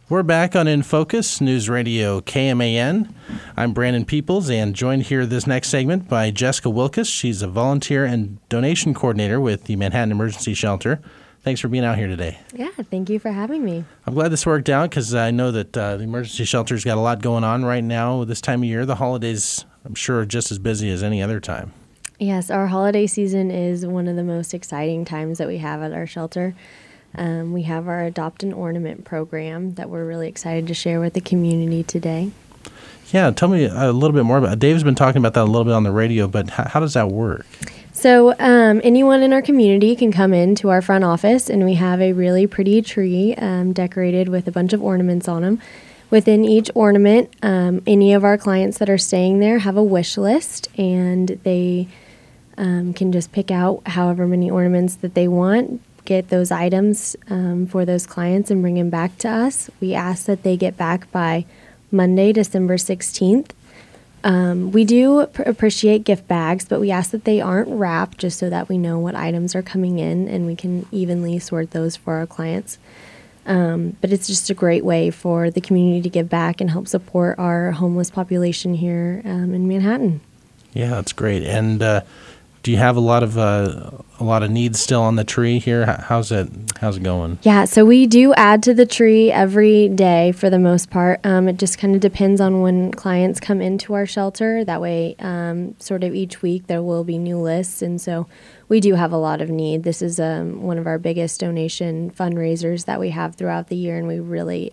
We're back on In Focus, News Radio KMAN. I'm Brandon Peoples, and joined here this next segment by Jessica Wilkes. She's a volunteer and donation coordinator with the Manhattan Emergency Shelter. Thanks for being out here today. Yeah, thank you for having me. I'm glad this worked out because I know that the emergency shelter's got a lot going on right now this time of year. The holidays, I'm sure, are just as busy as any other time. Yes, our holiday season is one of the most exciting times that we have at our shelter. We have our Adopt an Ornament program that we're really excited to share with the community today. Yeah, tell me a little bit more about it. Dave's been talking about that a little bit on the radio, but how does that work? So anyone in our community can come into our front office, and we have a really pretty tree decorated with a bunch of ornaments on them. Within each ornament, any of our clients that are staying there have a wish list, and they can just pick out however many ornaments that they want, get those items for those clients and bring them back to us. We ask that they get back by Monday, December 16th. We do appreciate gift bags, but we ask that they aren't wrapped just so that we know what items are coming in and we can evenly sort those for our clients. But it's just a great way for the community to give back and help support our homeless population here in Manhattan. Yeah, that's great. And do you have a lot of needs still on the tree here? How's it going? Yeah, so we do add to the tree every day for the most part. It just kind of depends on when clients come into our shelter. That way, sort of each week there will be new lists, and so we do have a lot of need. This is one of our biggest donation fundraisers that we have throughout the year, and we really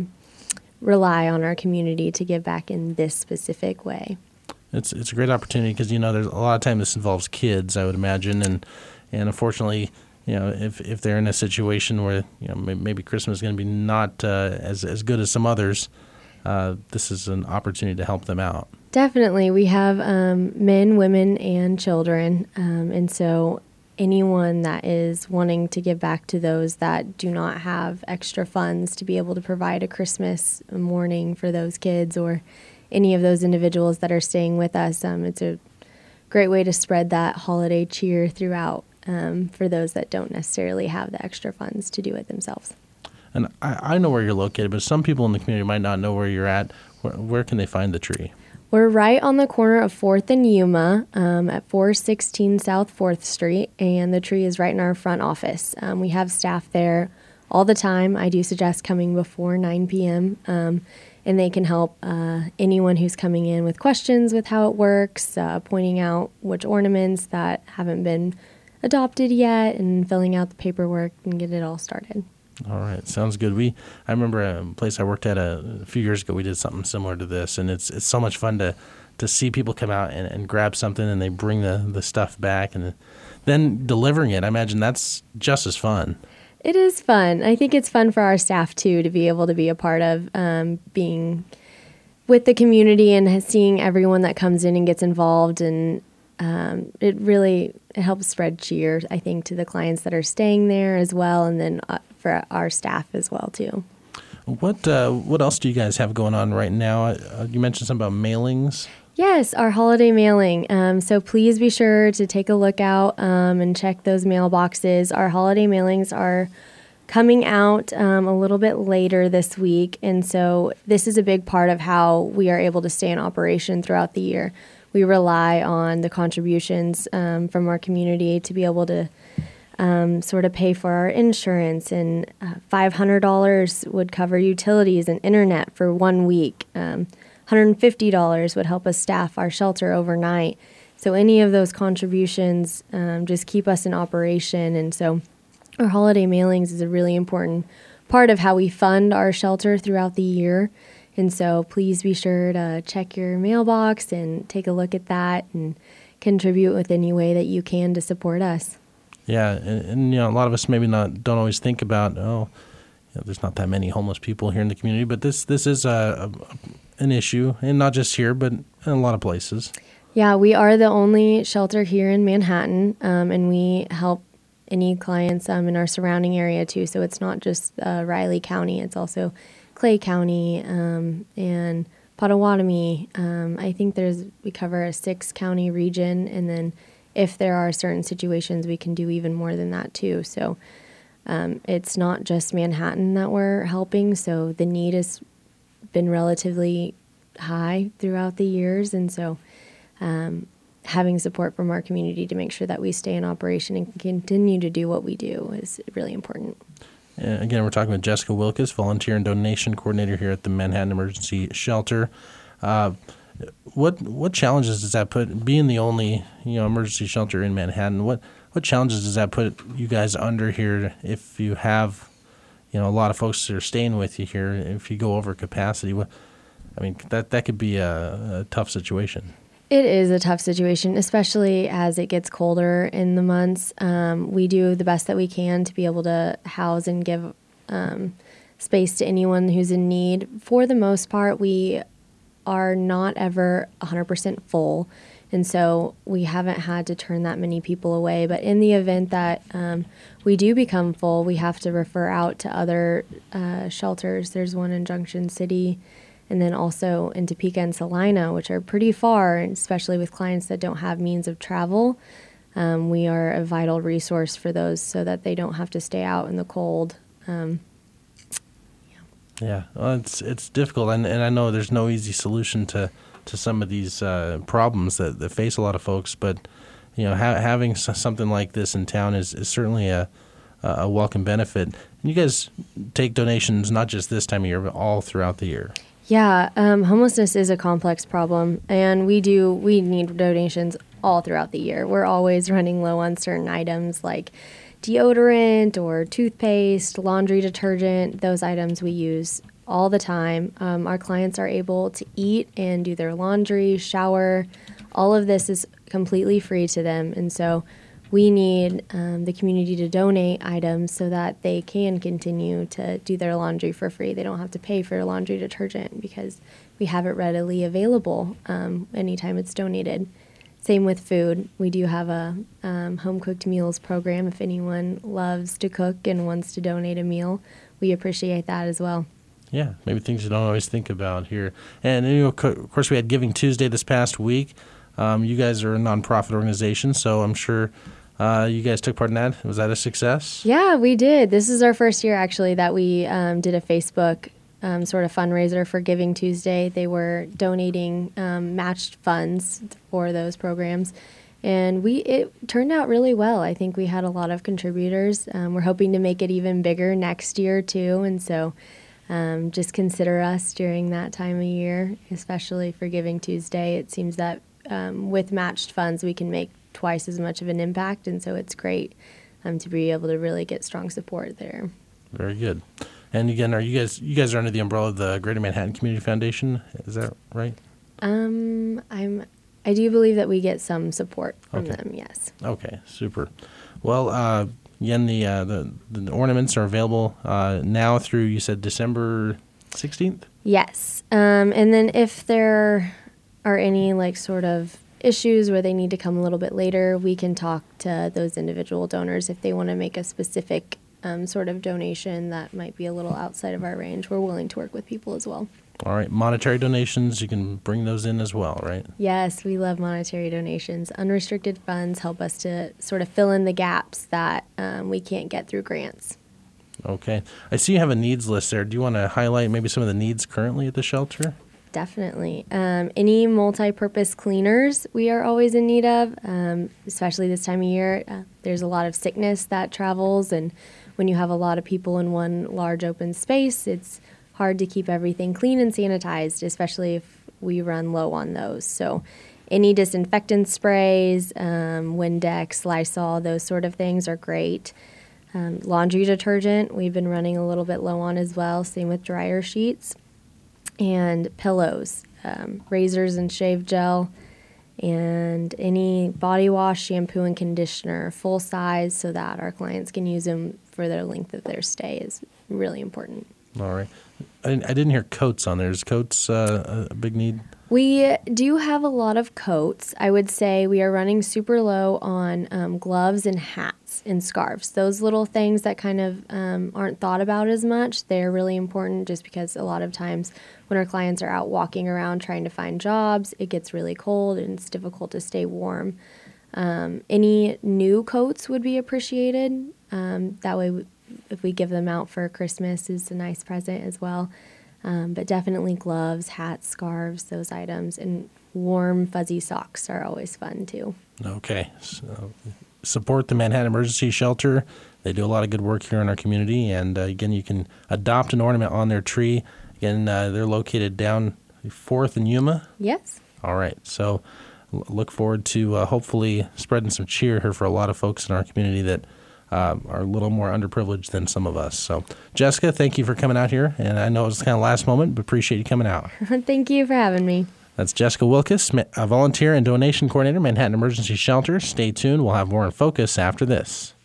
rely on our community to give back in this specific way. It's a great opportunity because there's a lot of time this involves kids, I would imagine, and unfortunately, if they're in a situation where maybe Christmas is going to be not as good as some others, this is an opportunity to help them out. Definitely, we have men, women, and children, and so anyone that is wanting to give back to those that do not have extra funds to be able to provide a Christmas morning for those kids or any of those individuals that are staying with us, it's a great way to spread that holiday cheer throughout for those that don't necessarily have the extra funds to do it themselves. And I know where you're located, but some people in the community might not know where you're at. Where can they find the tree? We're right on the corner of 4th and Yuma at 416 South 4th Street, and the tree is right in our front office. We have staff there all the time. I do suggest coming before 9 p.m., and they can help anyone who's coming in with questions with how it works, pointing out which ornaments that haven't been adopted yet, and filling out the paperwork and get it all started. All right, sounds good. I remember a place I worked at a few years ago. We did something similar to this, and it's so much fun to see people come out and grab something, and they bring the stuff back, and then delivering it. I imagine that's just as fun. It is fun. I think it's fun for our staff, too, to be able to be a part of being with the community and seeing everyone that comes in and gets involved. And it helps spread cheer, I think, to the clients that are staying there as well, and then for our staff as well, too. What else do you guys have going on right now? You mentioned something about mailings. Yes, our holiday mailing. So please be sure to take a look out and check those mailboxes. Our holiday mailings are coming out a little bit later this week, and so this is a big part of how we are able to stay in operation throughout the year. We rely on the contributions from our community to be able to sort of pay for our insurance, and $500 would cover utilities and internet for 1 week. $150 would help us staff our shelter overnight. So any of those contributions just keep us in operation. And so our holiday mailings is a really important part of how we fund our shelter throughout the year. And so please be sure to check your mailbox and take a look at that and contribute with any way that you can to support us. Yeah, and a lot of us maybe don't always think about, there's not that many homeless people here in the community, but this is an issue, and not just here, but in a lot of places. Yeah, we are the only shelter here in Manhattan, and we help any clients in our surrounding area too. So it's not just Riley County; it's also Clay County and Potawatomi. I think we cover a 6-county region, and then if there are certain situations, we can do even more than that too. So It's not just Manhattan that we're helping, so the need has been relatively high throughout the years, and so having support from our community to make sure that we stay in operation and continue to do what we do is really important. Again, we're talking with Jessica Wilkes, volunteer and donation coordinator here at the Manhattan Emergency Shelter. What challenges does that put, being the only emergency shelter in Manhattan? What challenges does that put you guys under here if you have a lot of folks that are staying with you here? If you go over capacity, that could be a tough situation. It is a tough situation, especially as it gets colder in the months. We do the best that we can to be able to house and give space to anyone who's in need. For the most part, we are not ever 100% full, and so we haven't had to turn that many people away. But in the event that we do become full, we have to refer out to other shelters. There's one in Junction City, and then also in Topeka and Salina, which are pretty far, especially with clients that don't have means of travel. We are a vital resource for those so that they don't have to stay out in the cold. Yeah, well, it's difficult, and I know there's no easy solution to some of these problems that face a lot of folks, but having something like this in town is certainly a welcome benefit. And you guys take donations not just this time of year, but all throughout the year. Yeah, homelessness is a complex problem, and we need donations all throughout the year. We're always running low on certain items like deodorant or toothpaste, laundry detergent. Those items we use all the time. Our clients are able to eat and do their laundry, shower. All of this is completely free to them, and so we need the community to donate items so that they can continue to do their laundry for free. They don't have to pay for laundry detergent because we have it readily available anytime it's donated. Same with food. We do have a home-cooked meals program. If anyone loves to cook and wants to donate a meal, we appreciate that as well. Yeah, maybe things you don't always think about here. And of course, we had Giving Tuesday this past week. You guys are a nonprofit organization, so I'm sure you guys took part in that. Was that a success? Yeah, we did. This is our first year, actually, that we did a Facebook sort of fundraiser for Giving Tuesday. They were donating matched funds for those programs, and it turned out really well. I think we had a lot of contributors. We're hoping to make it even bigger next year, too, and so just consider us during that time of year, especially for Giving Tuesday. It seems that with matched funds, we can make twice as much of an impact, and so it's great to be able to really get strong support there. Very good. And again, you guys are under the umbrella of the Greater Manhattan Community Foundation? Is that right? I do believe that we get some support from them. Yes. Okay. Super. Well, again, the ornaments are available now through, you said, December 16th. Yes. And then if there are any sort of issues where they need to come a little bit later, we can talk to those individual donors if they want to make a specific sort of donation that might be a little outside of our range. We're willing to work with people as well. All right. Monetary donations, you can bring those in as well, right? Yes, we love monetary donations. Unrestricted funds help us to sort of fill in the gaps that we can't get through grants. Okay. I see you have a needs list there. Do you want to highlight maybe some of the needs currently at the shelter? Definitely. Any multi-purpose cleaners we are always in need of, especially this time of year. There's a lot of sickness that travels, and when you have a lot of people in one large open space, it's hard to keep everything clean and sanitized, especially if we run low on those. So any disinfectant sprays, Windex, Lysol, those sort of things are great. Laundry detergent, we've been running a little bit low on as well. Same with dryer sheets. And pillows, razors and shave gel, and any body wash, shampoo, and conditioner, full size, so that our clients can use them for their length of their stay is really important. All right. I didn't hear coats on there. Is coats a big need? We do have a lot of coats. I would say we are running super low on gloves and hats and scarves. Those little things that kind of aren't thought about as much, they're really important just because a lot of times when our clients are out walking around trying to find jobs, it gets really cold and it's difficult to stay warm. Any new coats would be appreciated. That way if we give them out for Christmas is a nice present as well. But definitely gloves, hats, scarves, those items, and warm fuzzy socks are always fun too. Okay. So support the Manhattan Emergency Shelter. They do a lot of good work here in our community. And again, you can adopt an ornament on their tree. Again, they're located down 4th and Yuma. Yes. All right. So look forward to hopefully spreading some cheer here for a lot of folks in our community that are a little more underprivileged than some of us. So, Jessica, thank you for coming out here. And I know it was kind of last moment, but appreciate you coming out. Thank you for having me. That's Jessica Wilkes, a volunteer and donation coordinator, Manhattan Emergency Shelter. Stay tuned. We'll have more in focus after this.